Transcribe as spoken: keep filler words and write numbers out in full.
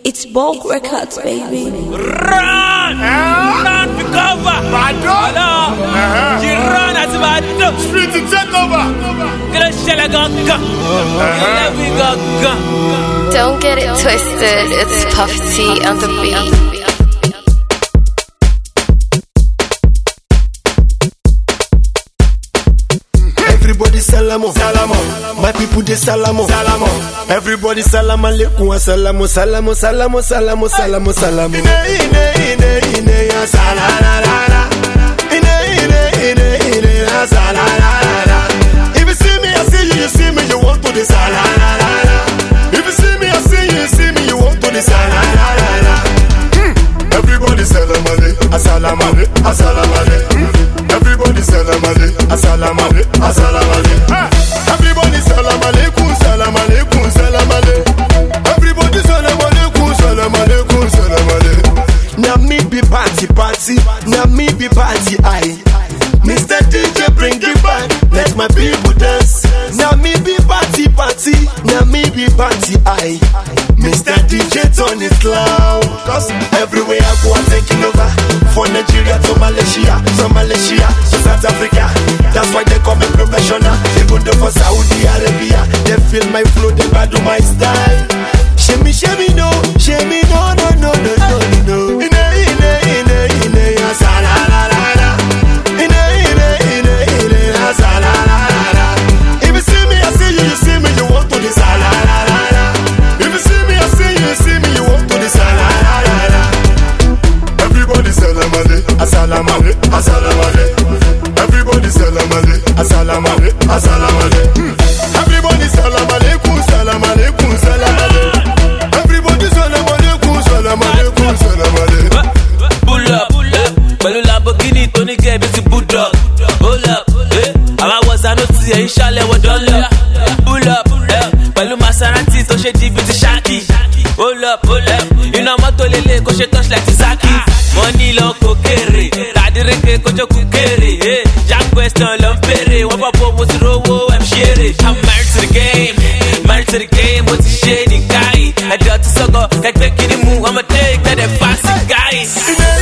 It's bulk records, baby. Run! Uh-huh. Run for cover! Bado! Hello! Uh-huh. You run as Bado! Street to take over! Get a shell of gun gun! Get a gun gun! Don't get it twisted, it's Puff T on the beat. Everybody salamo, salamo. My people they salamo, salamo. Everybody salam alaikum, salamo, salamo, salamo, salamo, salamo, salamo. Ine ine ine ine ya salalala. Ine ine ine ine ya salalala. If you see me, I see you, you see me, you want to the salalala. If you see me, I see you, you see me, you want to the salalala. Everybody salam alaikum, salam alaikum, salam alaikum. Everybody salam alaikum, salam alaikum, salam alaikum. Everybody salam alaikum, salam alaikum, salam alaikum. Everybody salam alaikum, salam alaikum, salam alaikum. Now me be party party, now me be party I. Mister D J bring it back, let my people dance. Now me be party party, now me be party I. Mister D J turn it loud, cause everywhere I go I'm taking over. From Nigeria to Malaysia, from Malaysia to South Africa. That's why they call me professional. Even though for Saudi Arabia, they feel my flow, they bad my style. Shimmy, shimmy, no, shimmy, no, no, no, no, no, no. Ine, ine, ine, ine, ya salalala. Ine, ine, ine, ine, ya salalala. If you see me, I see you, you see me, you want to the salalala. If you see me, I see you, you see me, you want to the salalala. Everybody salam alaikum, salam alaikum, salam alaikum. Everybody salam alaikum, salam alaikum, salam alaikum. Everybody salam alaikum, salam alaikum, salam alaikum. Everybody salam alaikum, salam alaikum, salam alaikum. Pull up, pẹ̀lú Lamborghini tó ní kẹ́ bí ti bulldog. Pull up, àwa wọ Sanusi ẹ̀yìn ṣálẹ̀ wọ dọ́là. Pull up, pẹ̀lú Maserati tó ṣe di bí ti Shaki. Pull up, iná mọ́tò lélẹ̀ kó ṣe touch like ti Zaki. Money lọ kò kéré, tàdíreke kójó kò kéré. Jack question lọ ń fèrè, wọ́n bọ̀ bọ̀ mo ti rówó ẹ̀ ń ṣeré. I'm married to the game, married to the game, mo ti ṣe ní káyì. Ẹ̀dọ̀ ti sọ́kọ̀, kẹ́gbẹ́ kiri mu, ọmọdé ìgbẹ́dẹ̀ fásitì káyì.